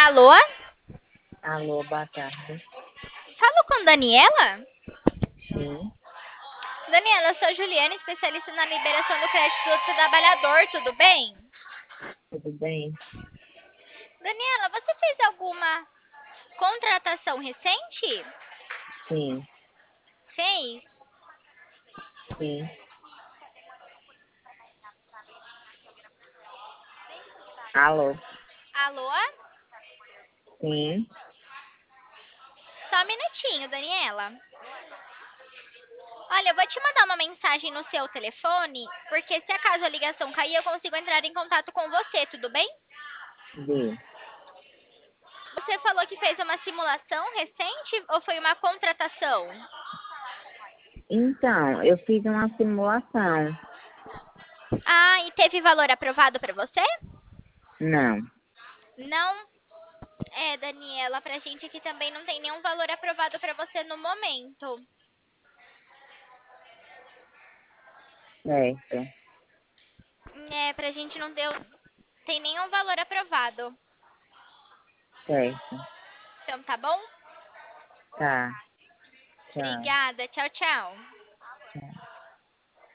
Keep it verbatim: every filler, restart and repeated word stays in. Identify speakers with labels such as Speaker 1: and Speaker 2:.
Speaker 1: Alô?
Speaker 2: Alô, boa tarde.
Speaker 1: Falo com Daniela?
Speaker 2: Sim,
Speaker 1: Daniela, eu sou Juliana, especialista na liberação do crédito do trabalhador, tudo bem?
Speaker 2: tudo bem?
Speaker 1: Daniela, você fez alguma contratação recente?
Speaker 2: Sim,
Speaker 1: Fez?
Speaker 2: sim. Alô,
Speaker 1: Alô?
Speaker 2: sim,
Speaker 1: Só um minutinho, Daniela. Olha, eu vou te mandar uma mensagem no seu telefone, porque se acaso a ligação cair, eu consigo entrar em contato com você, tudo bem?
Speaker 2: vi.
Speaker 1: Você falou que fez uma simulação recente ou foi uma contratação?
Speaker 2: Então, eu fiz uma simulação.
Speaker 1: Ah, e teve valor aprovado para você?
Speaker 2: Não,
Speaker 1: Não. É, Daniela, pra gente aqui também não tem nenhum valor aprovado pra você no momento.
Speaker 2: certo,
Speaker 1: É, pra gente não deu, tem nenhum valor aprovado.
Speaker 2: certo.
Speaker 1: Então tá bom?
Speaker 2: Tá, tchau.
Speaker 1: Obrigada. Tchau, tchau.